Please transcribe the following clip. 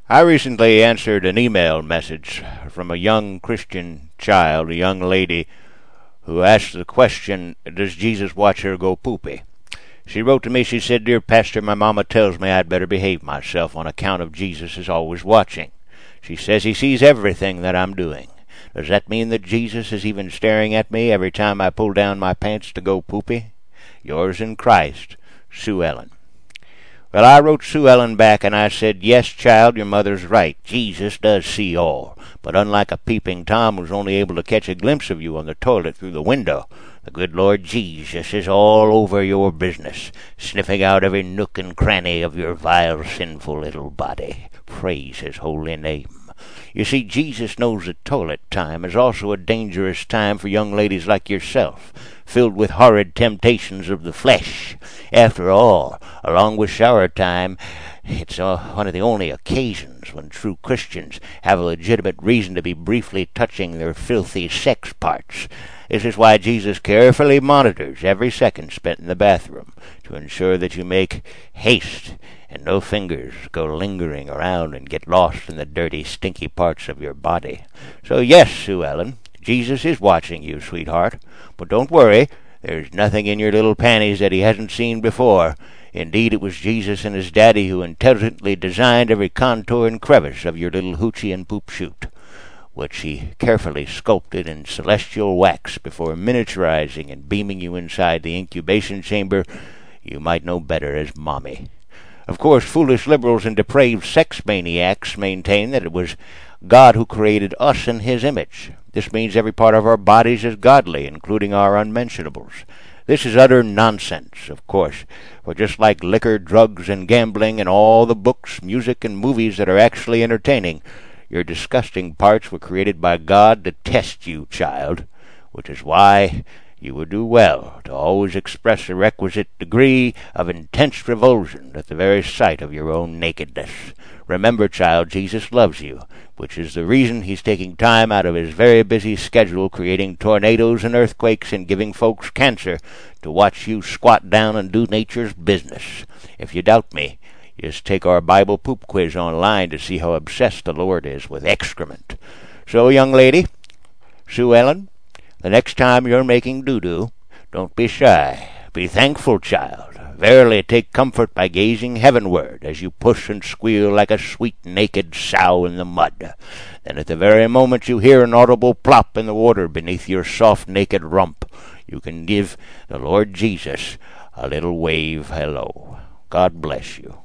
I recently answered an email message from a young Christian child, a young lady, who asked the question, does Jesus watch her go poopy? She wrote to me, she said, Dear Pastor, my mama tells me I'd better behave myself on account of Jesus is always watching. She says he sees everything that I'm doing. Does that mean that Jesus is even staring at me every time I pull down my pants to go poopy? Yours in Christ, Sue Ellen. Well, I wrote Sue Ellen back and I said, yes, child, your mother's right. Jesus does see all. But unlike a peeping Tom who's only able to catch a glimpse of you on the toilet through the window, the good Lord Jesus is all over your business, sniffing out every nook and cranny of your vile, sinful little body. Praise his holy name. You see, Jesus knows that toilet time is also a dangerous time for young ladies like yourself, filled with horrid temptations of the flesh. After all, along with shower time, it's one of the only occasions when true Christians have a legitimate reason to be briefly touching their filthy sex parts. This is why Jesus carefully monitors every second spent in the bathroom to ensure that you make haste and no fingers go lingering around and get lost in the dirty, stinky parts of your body. So yes, Sue Ellen, Jesus is watching you, sweetheart. But don't worry, there's nothing in your little panties that he hasn't seen before. Indeed, it was Jesus and his daddy who intelligently designed every contour and crevice of your little hoochie and poop chute, which he carefully sculpted in celestial wax before miniaturizing and beaming you inside the incubation chamber you might know better as Mommy. Of course, foolish liberals and depraved sex maniacs maintain that it was God who created us in his image. This means every part of our bodies is godly, including our unmentionables. This is utter nonsense, of course, for just like liquor, drugs, and gambling, and all the books, music, and movies that are actually entertaining, your disgusting parts were created by God to test you, child, which is why you would do well to always express a requisite degree of intense revulsion at the very sight of your own nakedness. Remember, child, Jesus loves you, which is the reason he's taking time out of his very busy schedule creating tornadoes and earthquakes and giving folks cancer to watch you squat down and do nature's business. If you doubt me, just take our Bible poop quiz online to see how obsessed the Lord is with excrement. So, young lady, Sue Ellen, the next time you're making doo-doo, don't be shy. Be thankful, child. Verily take comfort by gazing heavenward as you push and squeal like a sweet naked sow in the mud. Then at the very moment you hear an audible plop in the water beneath your soft naked rump, you can give the Lord Jesus a little wave hello. God bless you.